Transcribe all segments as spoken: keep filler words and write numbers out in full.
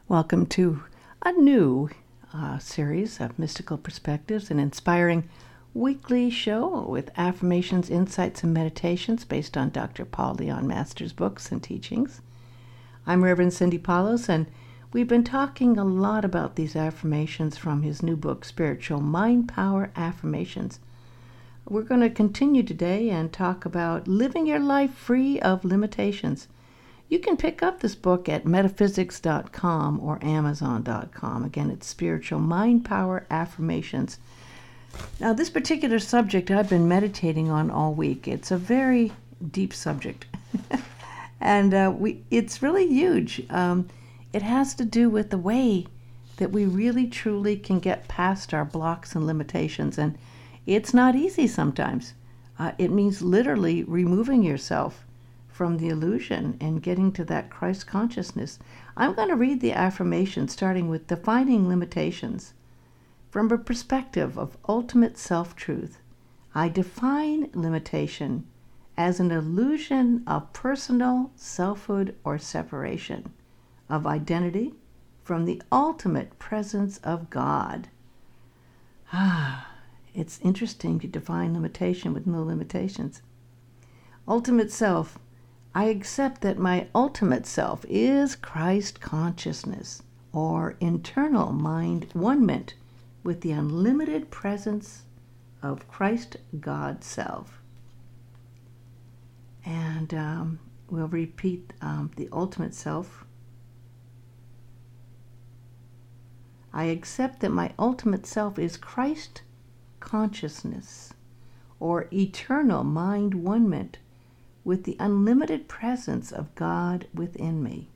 Welcome to a new uh, series of mystical perspectives, an inspiring weekly show with affirmations, insights, and meditations based on Doctor Paul Leon Masters' books and teachings. I'm Reverend Cindy Paulos, and we've been talking a lot about these affirmations from his new book, Spiritual Mind Power Affirmations. We're going to continue today and talk about living your life free of limitations. You can pick up this book at metaphysics dot com or amazon dot com. Again, it's Spiritual Mind Power Affirmations. Now, this particular subject I've been meditating on all week. It's a very deep subject, and uh, we it's really huge. Um, it has to do with the way that we really, truly can get past our blocks and limitations, and it's not easy sometimes. Uh, it means literally removing yourself from the illusion and getting to that Christ consciousness. I'm going to read the affirmation starting with defining limitations. From a perspective of ultimate self-truth, I define limitation as an illusion of personal selfhood or separation, of identity from the ultimate presence of God. Ah, it's interesting to define limitation with no limitations. Ultimate self. I accept that my ultimate self is Christ consciousness, or internal mind one-ment with the unlimited presence of Christ God self. And um, we'll repeat um, the ultimate self. I accept that my ultimate self is Christ consciousness, or eternal mind one-ment with the unlimited presence of God within me.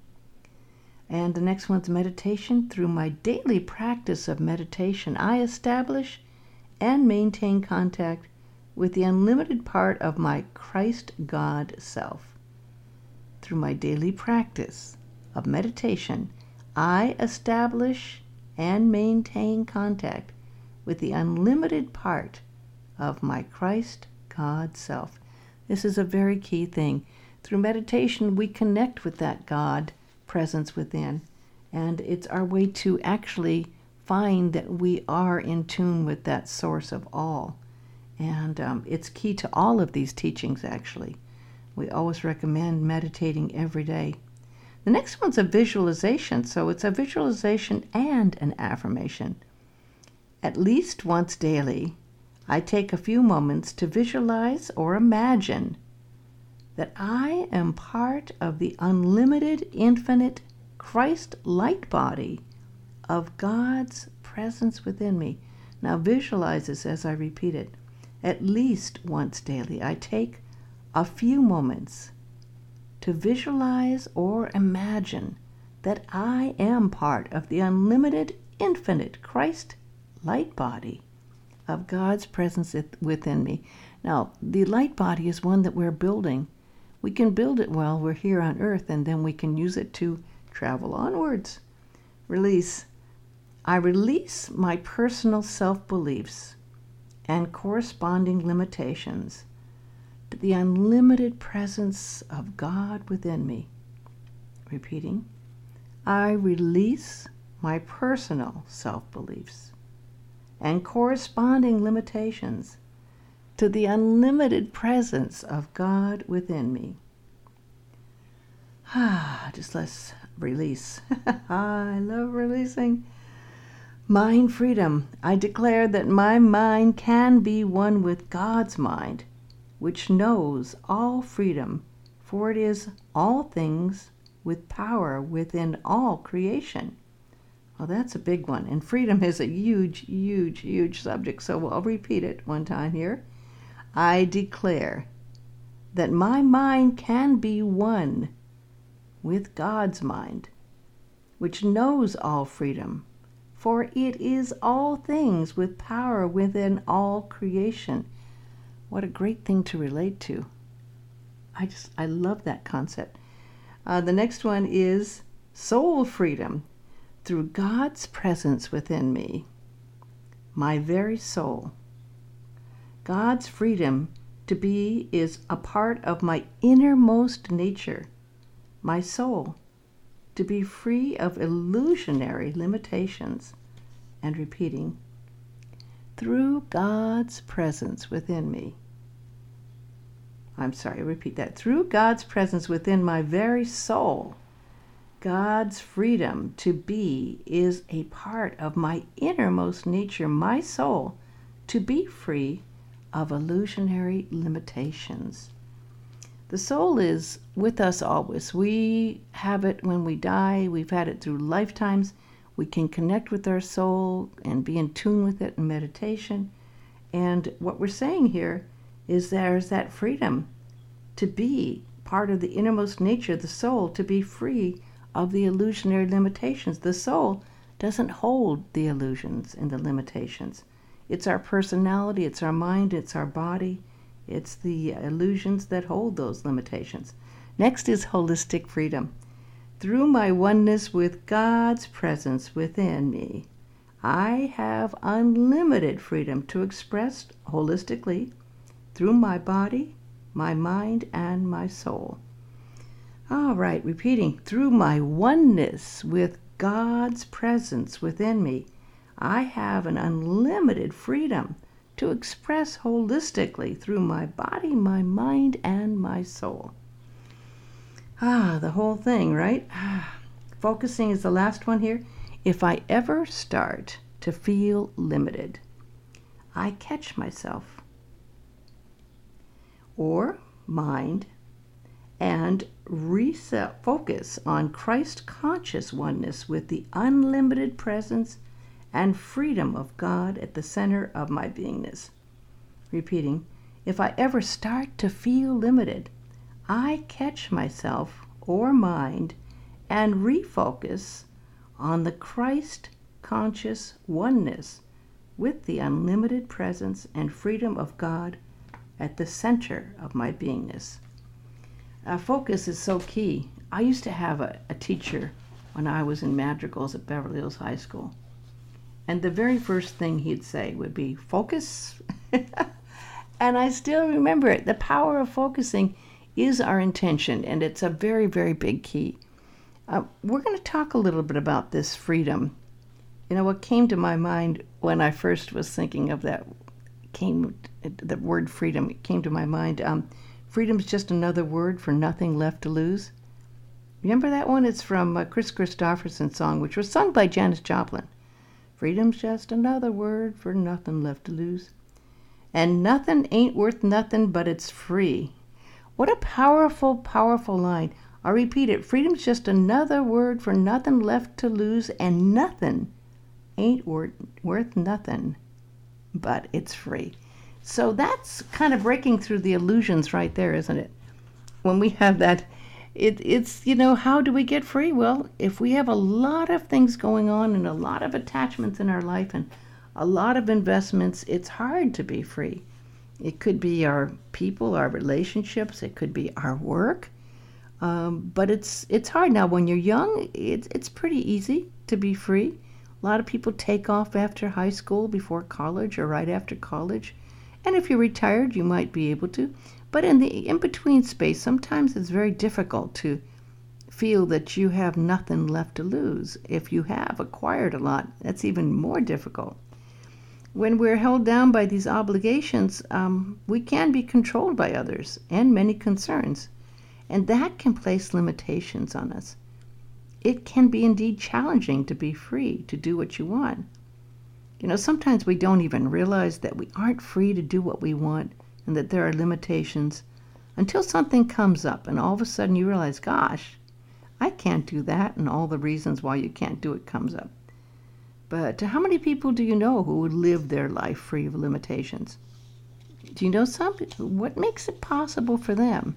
And the next one's meditation. Through my daily practice of meditation, I establish and maintain contact with the unlimited part of my Christ God self. Through my daily practice of meditation, I establish and maintain contact with the unlimited part of my Christ God self. This is a very key thing. Through meditation, we connect with that God presence within, and it's our way to actually find that we are in tune with that source of all. And um, it's key to all of these teachings, actually. We always recommend meditating every day. The next one's a visualization, so it's a visualization and an affirmation. At least once daily, I take a few moments to visualize or imagine that I am part of the unlimited, infinite Christ light body of God's presence within me. Now visualize this as I repeat it. At least once daily, I take a few moments to visualize or imagine that I am part of the unlimited, infinite Christ light body of God's presence within me. Now, the light body is one that we're building. We can build it while we're here on earth, and then we can use it to travel onwards. Release. I release my personal self-beliefs and corresponding limitations to the unlimited presence of God within me. Repeating. I release my personal self-beliefs and corresponding limitations to the unlimited presence of God within me. Ah, just let's release. I love releasing. Mind freedom. I declare that my mind can be one with God's mind, which knows all freedom, for it is all things with power within all creation. Well, that's a big one. And freedom is a huge, huge, huge subject. So I'll repeat it one time here. I declare that my mind can be one with God's mind, which knows all freedom, for it is all things with power within all creation. What a great thing to relate to. I just, I love that concept. Uh, the next one is soul freedom. Through God's presence within me, my very soul. God's freedom to be is a part of my innermost nature, my soul, to be free of illusionary limitations. And repeating, through God's presence within me. I'm sorry, repeat that. Through God's presence within my very soul, God's freedom to be is a part of my innermost nature, my soul, to be free of illusionary limitations. The soul is with us always. We have it when we die. We've had it through lifetimes. We can connect with our soul and be in tune with it in meditation. And what we're saying here is there's that freedom to be part of the innermost nature of the soul, to be free of the illusionary limitations. The soul doesn't hold the illusions and the limitations. It's our personality, it's our mind, it's our body, it's the illusions that hold those limitations. Next is holistic freedom. Through my oneness with God's presence within me, I have unlimited freedom to express holistically through my body, my mind, and my soul. All right, repeating, through my oneness with God's presence within me, I have an unlimited freedom to express holistically through my body, my mind, and my soul. Ah, the whole thing, right? Ah, focusing is the last one here. If I ever start to feel limited, I catch myself or mind and reset, focus on Christ conscious oneness with the unlimited presence and freedom of God at the center of my beingness. Repeating, if I ever start to feel limited, I catch myself or mind and refocus on the Christ conscious oneness with the unlimited presence and freedom of God at the center of my beingness. Uh, focus is so key. I used to have a, a teacher when I was in madrigals at Beverly Hills High School. And the very first thing he'd say would be, focus. And I still remember it. The power of focusing is our intention, and it's a very, very big key. Uh, we're going to talk a little bit about this freedom. You know, what came to my mind when I first was thinking of that, came the word freedom, it came to my mind. Um, freedom's just another word for nothing left to lose. Remember that one? It's from a Chris Christopherson song, which was sung by Janis Joplin. Freedom's just another word for nothing left to lose. And nothing ain't worth nothing, but it's free. What a powerful, powerful line. I'll repeat it. Freedom's just another word for nothing left to lose, and nothing ain't worth, worth nothing, but it's free. So that's kind of breaking through the illusions right there, isn't it? When we have that, it, it's, you know, how do we get free? Well, if we have a lot of things going on and a lot of attachments in our life and a lot of investments, it's hard to be free. It could be our people, our relationships, it could be our work, um, but it's it's hard. Now, when you're young, it's, it's pretty easy to be free. A lot of people take off after high school, before college, or right after college. And if you're retired, you might be able to. But in the in-between space, sometimes it's very difficult to feel that you have nothing left to lose. If you have acquired a lot, that's even more difficult. When we're held down by these obligations, um, we can be controlled by others and many concerns. And that can place limitations on us. It can be indeed challenging to be free, to do what you want. You know, sometimes we don't even realize that we aren't free to do what we want and that there are limitations until something comes up and all of a sudden you realize, gosh, I can't do that, and all the reasons why you can't do it comes up. But how many people do you know who would live their life free of limitations? Do you know some? What makes it possible for them?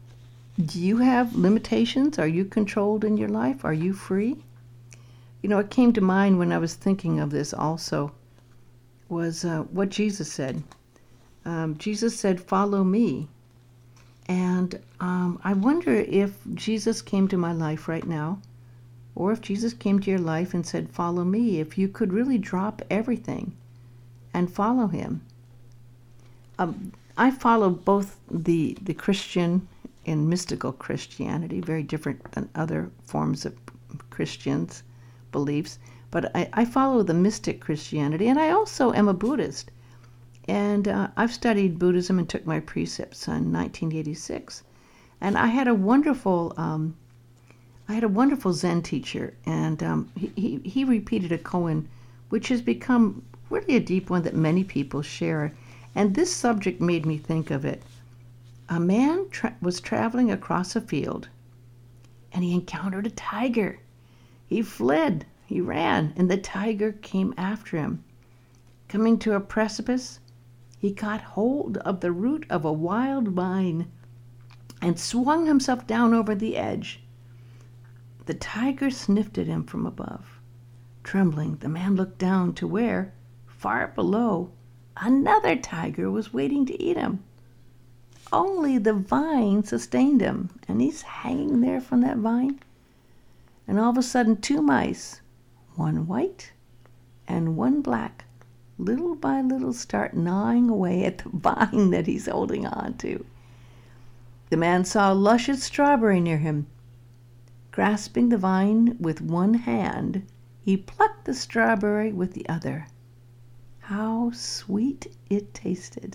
Do you have limitations? Are you controlled in your life? Are you free? You know, it came to mind when I was thinking of this also was uh, what Jesus said. Um, Jesus said, follow me. And um, I wonder if Jesus came to my life right now, or if Jesus came to your life and said, follow me, if you could really drop everything and follow him. Um, I follow both the, the Christian and mystical Christianity, very different than other forms of Christians' beliefs, but I, I follow the mystic Christianity, and I also am a Buddhist. And uh, I've studied Buddhism and took my precepts in nineteen eighty-six. And I had a wonderful, um, I had a wonderful Zen teacher, and um, he, he, he repeated a koan, which has become really a deep one that many people share. And this subject made me think of it. A man tra- was traveling across a field, and he encountered a tiger. He fled, he ran, and the tiger came after him. Coming to a precipice, he caught hold of the root of a wild vine and swung himself down over the edge. The tiger sniffed at him from above. Trembling, the man looked down to where, far below, another tiger was waiting to eat him. Only the vine sustained him, and he's hanging there from that vine. And all of a sudden, two mice, one white and one black, little by little start gnawing away at the vine that he's holding on to. The man saw a luscious strawberry near him. Grasping the vine with one hand, he plucked the strawberry with the other. How sweet it tasted.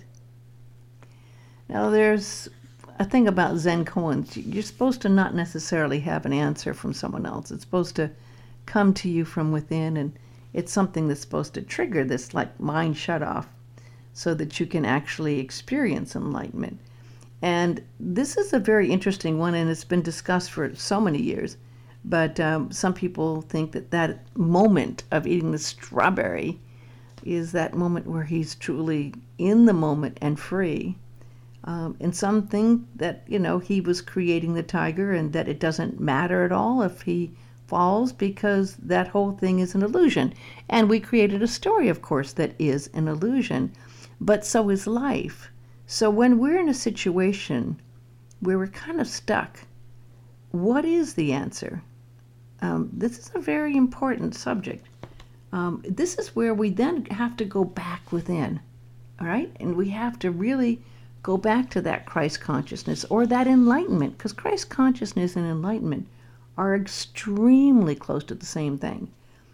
Now there's a thing about Zen koans. You're supposed to not necessarily have an answer from someone else. It's supposed to come to you from within, and it's something that's supposed to trigger this like mind shut off so that you can actually experience enlightenment. And this is a very interesting one, and it's been discussed for so many years. But um, some people think that that moment of eating the strawberry is that moment where he's truly in the moment and free. Um, and some think that, you know, he was creating the tiger and that it doesn't matter at all if he falls because that whole thing is an illusion. And we created a story, of course, that is an illusion. But so is life. So when we're in a situation where we're kind of stuck, what is the answer? Um, this is a very important subject. Um, this is where we then have to go back within, all right? And we have to really go back to that Christ consciousness or that enlightenment, because Christ consciousness and enlightenment are extremely close to the same thing.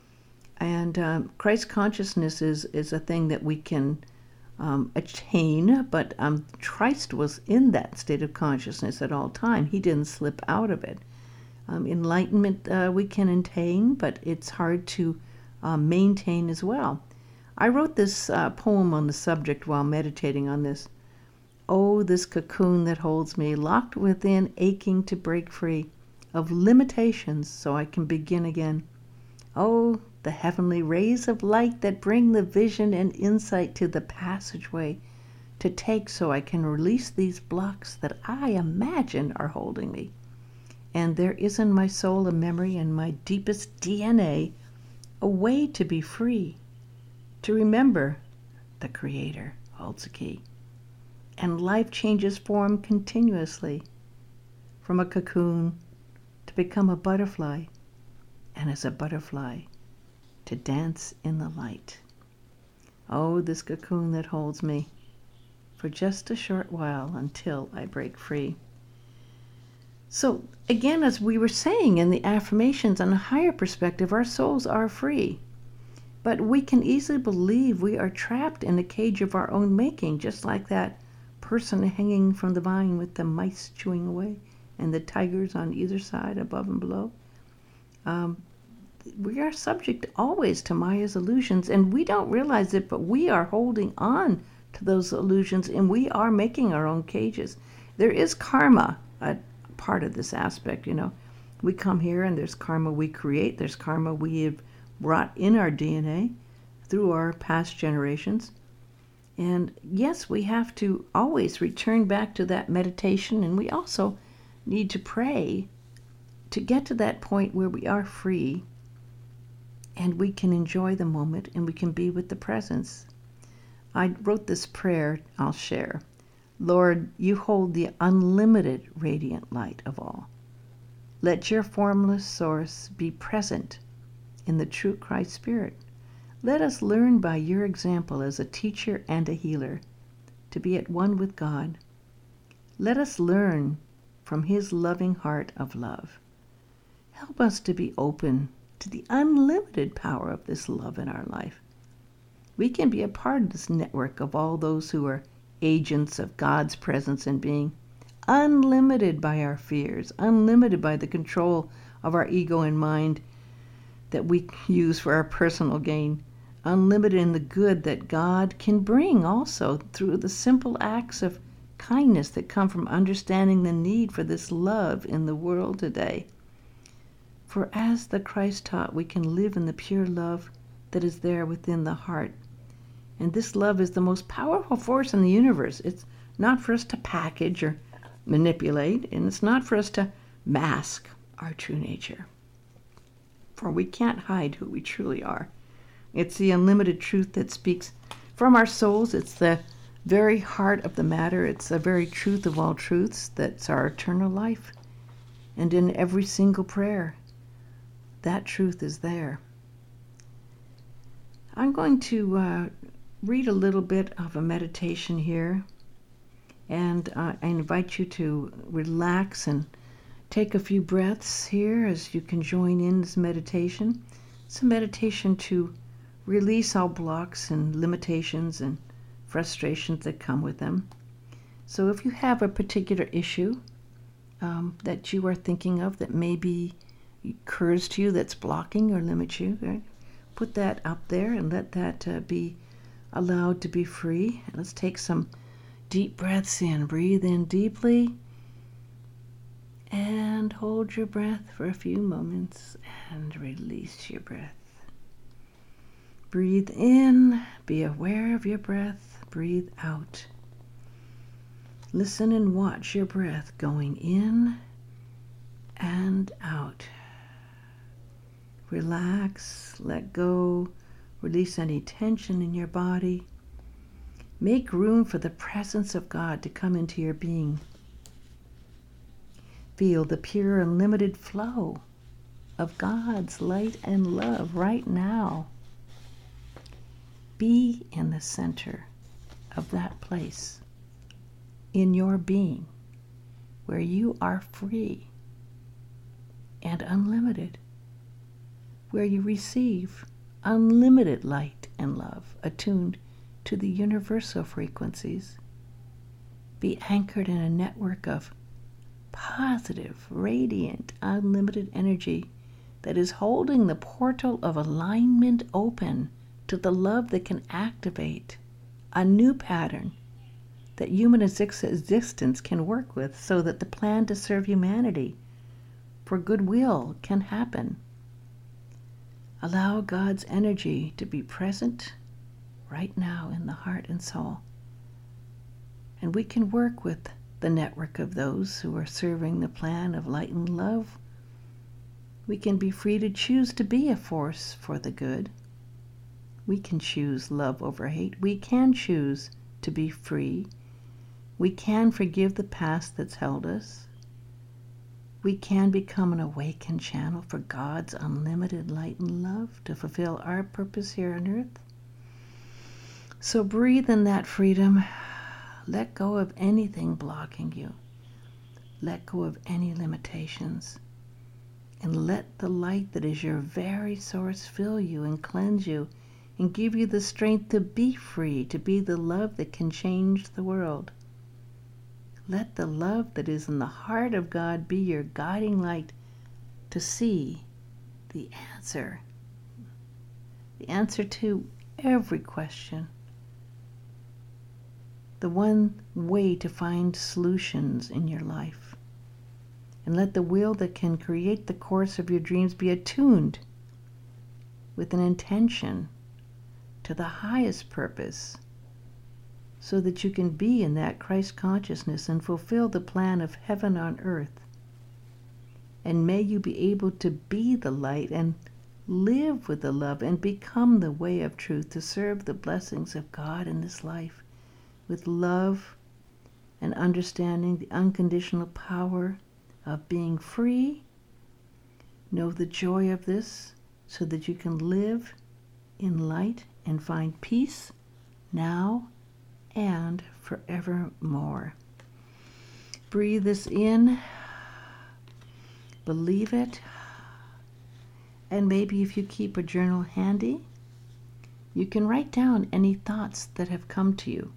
And um, Christ consciousness is, is a thing that we can um, attain, but um, Christ was in that state of consciousness at all time. He didn't slip out of it. Um, enlightenment uh, we can attain, but it's hard to uh, maintain as well. I wrote this uh, poem on the subject while meditating on this. Oh, this cocoon that holds me, locked within, aching to break free of limitations so I can begin again. Oh, the heavenly rays of light that bring the vision and insight to the passageway to take so I can release these blocks that I imagine are holding me. And there is in my soul a memory and my deepest D N A, a way to be free, to remember the Creator holds the key. And life changes form continuously, from a cocoon to become a butterfly, and as a butterfly, to dance in the light. Oh, this cocoon that holds me for just a short while until I break free. So again, as we were saying in the affirmations, on a higher perspective, our souls are free. But we can easily believe we are trapped in a cage of our own making, just like that person hanging from the vine with the mice chewing away and the tigers on either side, above and below. Um, we are subject always to Maya's illusions, and we don't realize it, but we are holding on to those illusions, and we are making our own cages. There is karma, a part of this aspect, you know. We come here and there's karma we create, there's karma we have brought in our D N A through our past generations. And yes, we have to always return back to that meditation, and we also need to pray to get to that point where we are free and we can enjoy the moment and we can be with the presence. I wrote this prayer I'll share. Lord, you hold the unlimited radiant light of all. Let your formless source be present in the true Christ Spirit. Let us learn by your example as a teacher and a healer to be at one with God. Let us learn from his loving heart of love. Help us to be open to the unlimited power of this love in our life. We can be a part of this network of all those who are agents of God's presence and being, unlimited by our fears, unlimited by the control of our ego and mind that we use for our personal gain, unlimited in the good that God can bring also through the simple acts of kindness that come from understanding the need for this love in the world today. For as the Christ taught, we can live in the pure love that is there within the heart. And this love is the most powerful force in the universe. It's not for us to package or manipulate, and it's not for us to mask our true nature. For we can't hide who we truly are. It's the unlimited truth that speaks from our souls. It's the very heart of the matter. It's the very truth of all truths that's our eternal life. And in every single prayer, that truth is there. I'm going to uh, read a little bit of a meditation here, and uh, I invite you to relax and take a few breaths here as you can join in this meditation. It's a meditation to release all blocks and limitations and frustrations that come with them. So if you have a particular issue um, that you are thinking of that maybe occurs to you that's blocking or limits you, right? Put that up there and let that uh, be allowed to be free. Let's take some deep breaths in. Breathe in deeply and hold your breath for a few moments and release your breath. Breathe in, be aware of your breath. Breathe out. Listen and watch your breath going in and out. Relax, let go, release any tension in your body. Make room for the presence of God to come into your being. Feel the pure, unlimited flow of God's light and love right now. Be in the center of that place in your being where you are free and unlimited, where you receive unlimited light and love attuned to the universal frequencies. Be anchored in a network of positive, radiant, unlimited energy that is holding the portal of alignment open to the love that can activate a new pattern that human existence can work with so that the plan to serve humanity for goodwill can happen. Allow God's energy to be present right now in the heart and soul. And we can work with the network of those who are serving the plan of light and love. We can be free to choose to be a force for the good. We can choose love over hate. We can choose to be free. We can forgive the past that's held us. We can become an awakened channel for God's unlimited light and love to fulfill our purpose here on earth. So breathe in that freedom. Let go of anything blocking you. Let go of any limitations. And let the light that is your very source fill you and cleanse you and give you the strength to be free, to be the love that can change the world. Let the love that is in the heart of God be your guiding light to see the answer, the answer to every question, the one way to find solutions in your life. And let the will that can create the course of your dreams be attuned with an intention to the highest purpose, so that you can be in that Christ consciousness and fulfill the plan of heaven on earth. And may you be able to be the light and live with the love and become the way of truth to serve the blessings of God in this life with love and understanding the unconditional power of being free. Know the joy of this so that you can live in light and find peace now and forevermore. Breathe this in. Believe it. And maybe if you keep a journal handy, you can write down any thoughts that have come to you.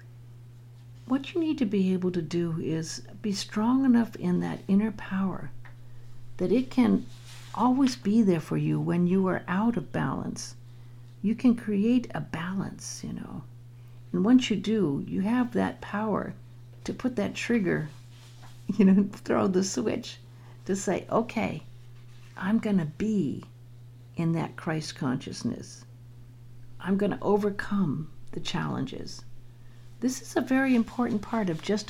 What you need to be able to do is be strong enough in that inner power that it can always be there for you when you are out of balance. You can create a balance, you know. And once you do, you have that power to put that trigger, you know, throw the switch to say, okay, I'm going to be in that Christ consciousness. I'm going to overcome the challenges. This is a very important part of just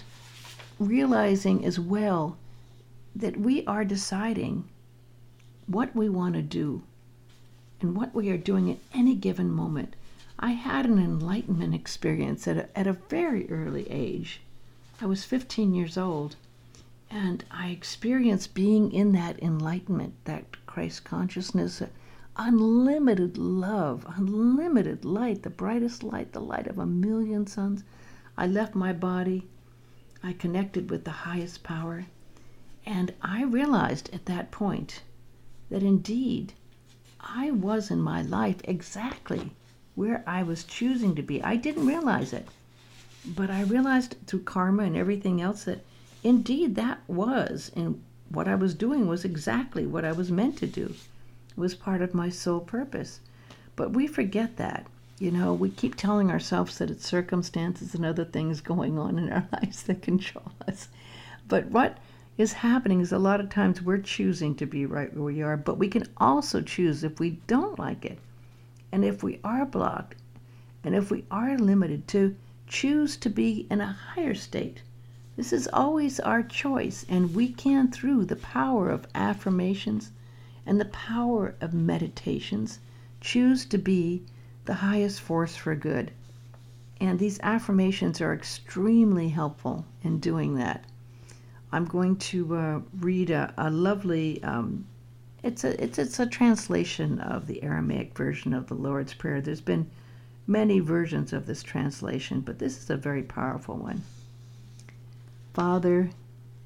realizing as well that we are deciding what we want to do and what we are doing at any given moment. I had an enlightenment experience at a, at a very early age. I was fifteen years old, and I experienced being in that enlightenment, that Christ consciousness, unlimited love, unlimited light, the brightest light, the light of a million suns. I left my body. I connected with the highest power. And I realized at that point that indeed I was in my life exactly where I was choosing to be. I didn't realize it, but I realized through karma and everything else that indeed that was, and what I was doing was exactly what I was meant to do. It was part of my soul purpose. But we forget that. You know, we keep telling ourselves that it's circumstances and other things going on in our lives that control us. But what is happening is a lot of times we're choosing to be right where we are, but we can also choose if we don't like it. And if we are blocked, and if we are limited, to choose to be in a higher state. This is always our choice, and we can, through the power of affirmations and the power of meditations, choose to be the highest force for good. And these affirmations are extremely helpful in doing that. I'm going to uh, read a, a lovely, um, it's, a, it's, it's a translation of the Aramaic version of the Lord's Prayer. There's been many versions of this translation, but this is a very powerful one. Father,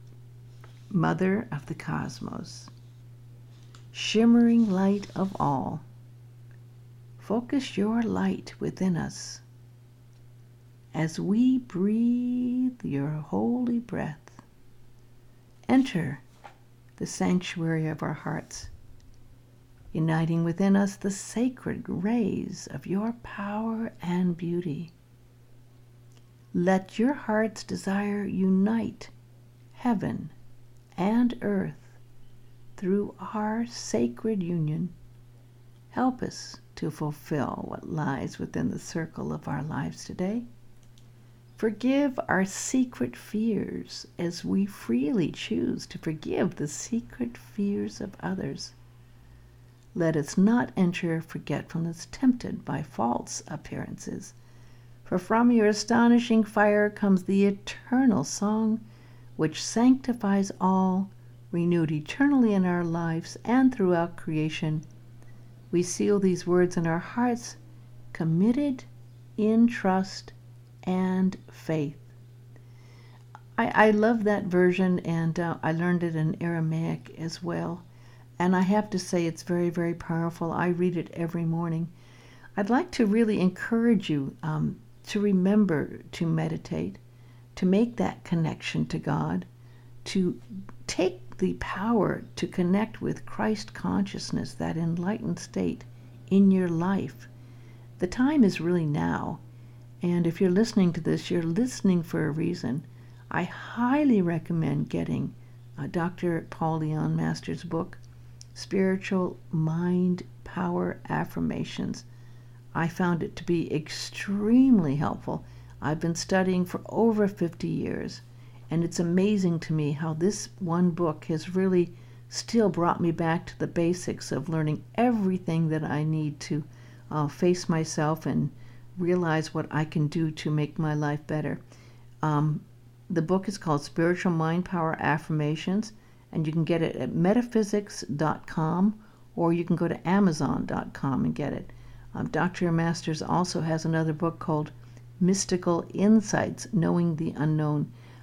Mother of the cosmos, shimmering light of all, focus your light within us as we breathe your holy breath. Enter the sanctuary of our hearts, uniting within us the sacred rays of your power and beauty. Let your heart's desire unite heaven and earth through our sacred union. Help us to fulfill what lies within the circle of our lives today. Forgive our secret fears as we freely choose to forgive the secret fears of others. Let us not enter forgetfulness tempted by false appearances, for from your astonishing fire comes the eternal song which sanctifies all, renewed eternally in our lives and throughout creation. We seal these words in our hearts, committed in trust and faith. I, I love that version, and uh, I learned it in Aramaic as well. And I have to say it's very, very powerful. I read it every morning. I'd like to really encourage you um, to remember to meditate, to make that connection to God, to take the power to connect with Christ consciousness, that enlightened state in your life. The time is really now. And if you're listening to this, you're listening for a reason. I highly recommend getting uh, Doctor Paul Leon Masters' book, Spiritual Mind Power Affirmations. I found it to be extremely helpful. I've been studying for over fifty years, and it's amazing to me how this one book has really still brought me back to the basics of learning everything that I need to uh, face myself and realize what I can do to make my life better. Um, the book is called Spiritual Mind Power Affirmations, and you can get it at metaphysics dot com, or you can go to amazon dot com and get it. Um, Doctor Masters also has another book called Mystical Insights, Knowing the Unknown.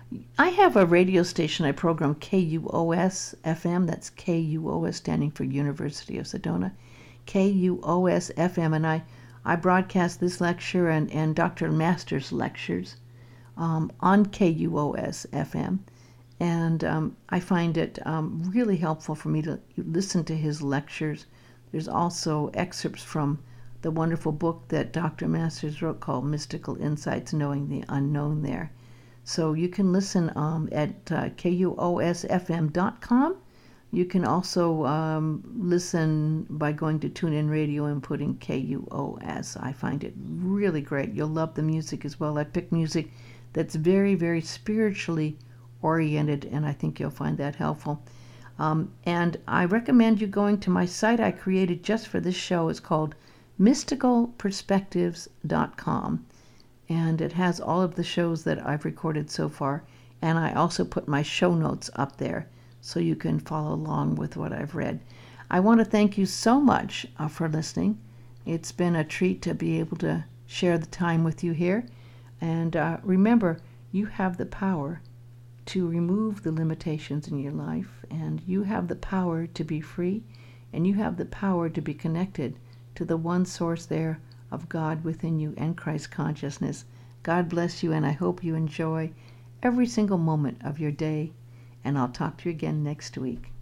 I have a radio station I program, K U O S F M. That's K U O S standing for University of Sedona. K U O S F M, and I, I broadcast this lecture and, and Doctor Masters' lectures um, on K U O S F M. And um, I find it um, really helpful for me to listen to his lectures. There's also excerpts from the wonderful book that Doctor Masters wrote called Mystical Insights, Knowing the Unknown there. So you can listen um, at uh, K U O S F M dot com. You can also um, listen by going to TuneIn Radio and putting K U O S. I find it really great. You'll love the music as well. I pick music that's very, very spiritually oriented, and I think you'll find that helpful. Um, and I recommend you going to my site I created just for this show. It's called mystical perspectives dot com. And it has all of the shows that I've recorded so far. And I also put my show notes up there so you can follow along with what I've read. I want to thank you so much uh, for listening. It's been a treat to be able to share the time with you here. And uh, remember, you have the power to remove the limitations in your life, and you have the power to be free, and you have the power to be connected to the one source there of God within you and Christ consciousness. God bless you, and I hope you enjoy every single moment of your day, and I'll talk to you again next week.